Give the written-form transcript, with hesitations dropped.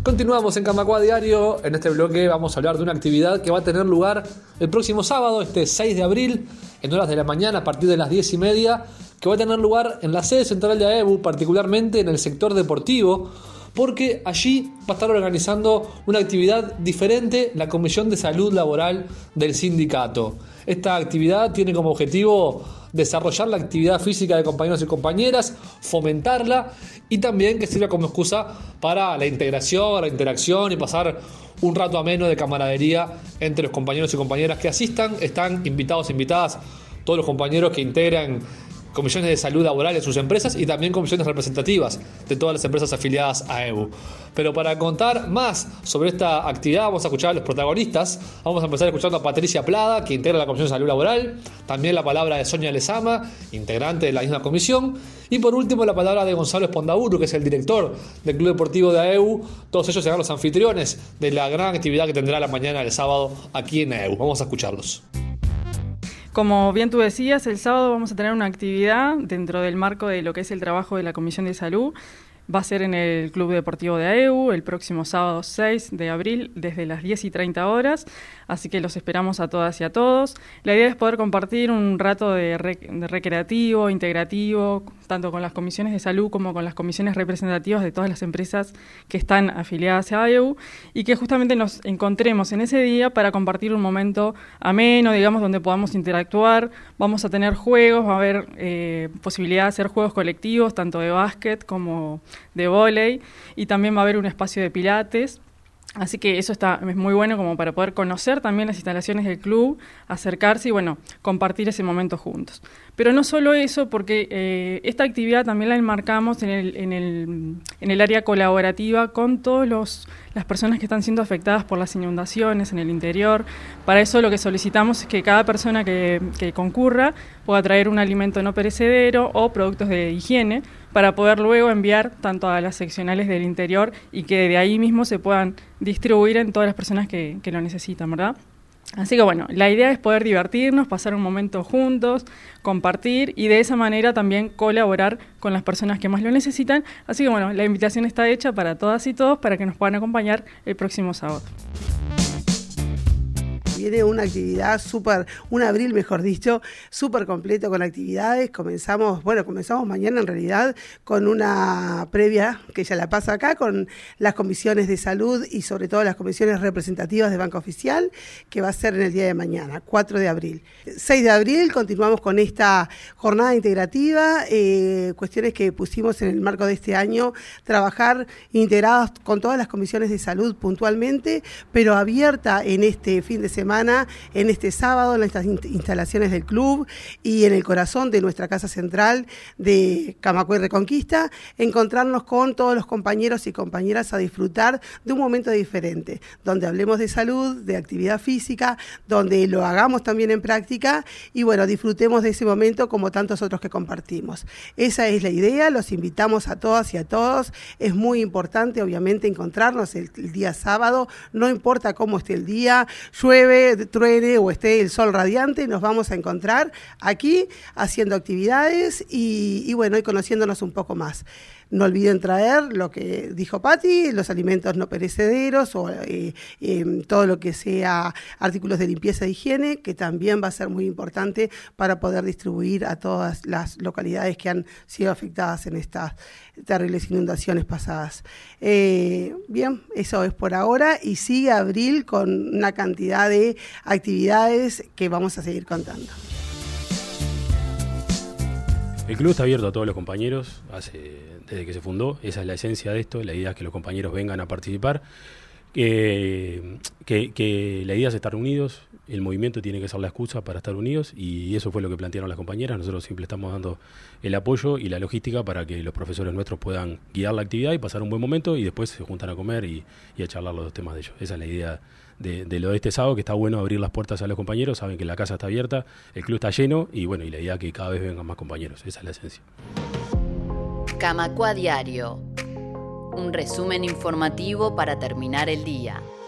Continuamos en Camacua Diario. En este bloque vamos a hablar de una actividad que va a tener lugar el próximo sábado, este 6 de abril, en horas de la mañana a partir de las 10:30, que va a tener lugar en la sede central de AEBU, particularmente en el sector deportivo, porque allí va a estar organizando una actividad diferente la Comisión de Salud Laboral del sindicato. Esta actividad tiene como objetivo desarrollar la actividad física de compañeros y compañeras, fomentarla y también que sirva como excusa para la integración, la interacción y pasar un rato ameno de camaradería entre los compañeros y compañeras que asistan. Están invitados e invitadas todos los compañeros que integran comisiones de salud laboral en sus empresas y también comisiones representativas de todas las empresas afiliadas a AEBU. Pero para contar más sobre esta actividad vamos a escuchar a los protagonistas. Vamos a empezar escuchando a Patricia Plada, que integra la Comisión de Salud Laboral, también la palabra de Sonia Lezama, integrante de la misma comisión, y por último la palabra de Gonzalo Espondaburu, que es el director del Club Deportivo de AEBU. Todos ellos serán los anfitriones de la gran actividad que tendrá la mañana del sábado aquí en AEBU. Vamos a escucharlos. Como bien tú decías, el sábado vamos a tener una actividad dentro del marco de lo que es el trabajo de la Comisión de Salud. Va a ser en el Club Deportivo de AEBU el próximo sábado 6 de abril desde las 10:30, así que los esperamos a todas y a todos. La idea es poder compartir un rato de recreativo, integrativo, tanto con las comisiones de salud como con las comisiones representativas de todas las empresas que están afiliadas a AEBU y que justamente nos encontremos en ese día para compartir un momento ameno, digamos, donde podamos interactuar. Vamos a tener juegos, va a haber posibilidad de hacer juegos colectivos, tanto de básquet como de vóley, y también va a haber un espacio de pilates. Así que eso es muy bueno como para poder conocer también las instalaciones del club, acercarse y bueno, compartir ese momento juntos. Pero no solo eso, porque esta actividad también la enmarcamos en el área colaborativa con todas las personas que están siendo afectadas por las inundaciones en el interior. Para eso lo que solicitamos es que cada persona que concurra pueda traer un alimento no perecedero o productos de higiene para poder luego enviar tanto a las seccionales del interior y que de ahí mismo se puedan distribuir en todas las personas que lo necesitan, ¿verdad? Así que bueno, la idea es poder divertirnos, pasar un momento juntos, compartir y de esa manera también colaborar con las personas que más lo necesitan. Así que bueno, la invitación está hecha para todas y todos para que nos puedan acompañar el próximo sábado. Viene una actividad un abril, mejor dicho, súper completo con actividades. Comenzamos mañana en realidad con una previa que ya la pasa acá, con las comisiones de salud y sobre todo las comisiones representativas de Banca Oficial, que va a ser en el día de mañana, 4 de abril. 6 de abril continuamos con esta jornada integrativa, cuestiones que pusimos en el marco de este año, trabajar integradas con todas las comisiones de salud puntualmente, pero abierta en este fin de semana, en este sábado, en estas instalaciones del club y en el corazón de nuestra casa central de Camacua y Reconquista, encontrarnos con todos los compañeros y compañeras a disfrutar de un momento diferente, donde hablemos de salud, de actividad física, donde lo hagamos también en práctica y bueno, disfrutemos de ese momento como tantos otros que compartimos. Esa es la idea, los invitamos a todas y a todos. Es muy importante, obviamente, encontrarnos el día sábado, no importa cómo esté el día, llueve, truene o esté el sol radiante, nos vamos a encontrar aquí haciendo actividades y bueno, y conociéndonos un poco más. No olviden traer lo que dijo Pati, los alimentos no perecederos o todo lo que sea artículos de limpieza e higiene, que también va a ser muy importante para poder distribuir a todas las localidades que han sido afectadas en estas terribles inundaciones pasadas. Bien, eso es por ahora y sigue abril con una cantidad de actividades que vamos a seguir contando. El club está abierto a todos los compañeros desde que se fundó. Esa es la esencia de esto. La idea es que los compañeros vengan a participar, que la idea es estar unidos. El movimiento tiene que ser la excusa para estar unidos y eso fue lo que plantearon las compañeras. Nosotros siempre estamos dando el apoyo y la logística para que los profesores nuestros puedan guiar la actividad y pasar un buen momento y después se juntan a comer y a charlar los temas de ellos. Esa es la idea de lo de este sábado, que está bueno abrir las puertas a los compañeros. Saben que la casa está abierta, el club está lleno y bueno, y la idea es que cada vez vengan más compañeros. Esa es la esencia. Camacua Diario, un resumen informativo para terminar el día.